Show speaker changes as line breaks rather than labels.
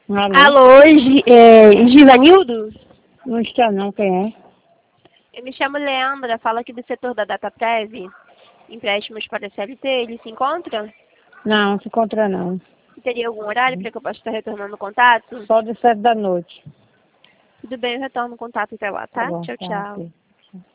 Alô?
Alô, Givanildo?
Não está não, quem é?
Eu me chamo Leandra, falo aqui do setor da DataPrev, empréstimos para a CLT, ele se encontra?
Não se encontra não.
Teria algum horário para que eu possa estar retornando o contato?
Só de 7 da noite.
Tudo bem, eu retorno o contato até lá,
Tá
tá?
bom,
Tchau,
tá,
tchau.
ok.